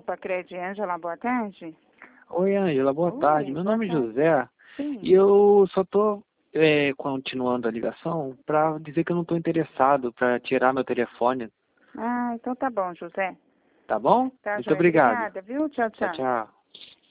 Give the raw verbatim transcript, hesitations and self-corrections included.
Supacred, Ângela, boa tarde. Oi, Ângela, boa Oi, tarde. Meu boa nome é tarde. José Sim. e eu só estou continuando a ligação para dizer que eu não estou interessado para tirar meu telefone. Ah, então tá bom, José. Tá bom? Tá, Muito joia. obrigado. Obrigada, viu? Tchau, Tchau, tchau. tchau.